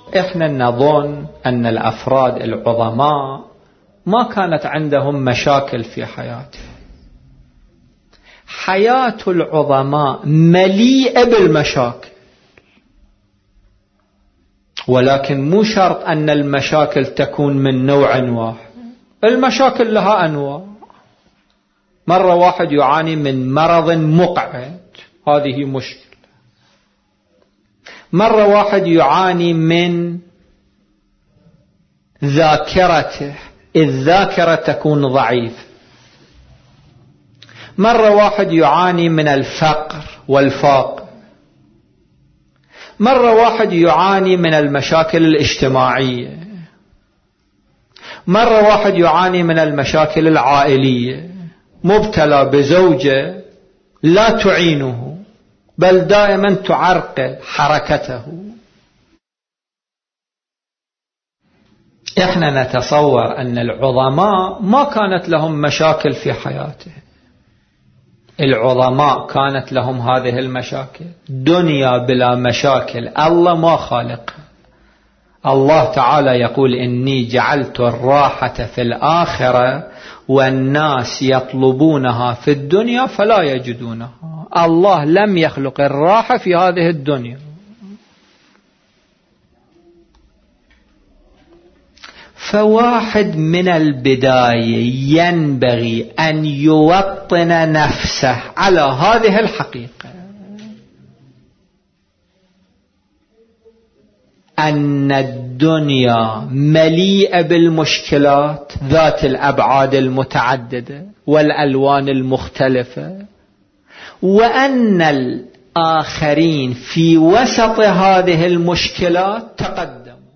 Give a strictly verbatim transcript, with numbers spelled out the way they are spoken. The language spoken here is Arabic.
إحنا نظن أن الأفراد العظماء ما كانت عندهم مشاكل في حياتهم. حياة العظماء مليئة بالمشاكل، ولكن مو شرط أن المشاكل تكون من نوع واحد. المشاكل لها أنواع. مرة واحد يعاني من مرض مقعد، هذه مشكلة. مرة واحد يعاني من ذاكرته، الذاكرة تكون ضعيفة. مرة واحد يعاني من الفقر والفاقة. مرة واحد يعاني من المشاكل الاجتماعية. مرة واحد يعاني من المشاكل العائلية، مبتلى بزوجة لا تعينه بل دائما تعرقل حركته. احنا نتصور أن العظماء ما كانت لهم مشاكل في حياتهم. العظماء كانت لهم هذه المشاكل. دنيا بلا مشاكل الله ما خالقها. الله تعالى يقول إني جعلت الراحة في الآخرة والناس يطلبونها في الدنيا فلا يجدونها. الله لم يخلق الراحة في هذه الدنيا. فواحد من البداية ينبغي أن يوطن نفسه على هذه الحقيقة، أن الدنيا مليئة بالمشكلات ذات الأبعاد المتعددة والألوان المختلفة، وأن الآخرين في وسط هذه المشكلات تقدموا.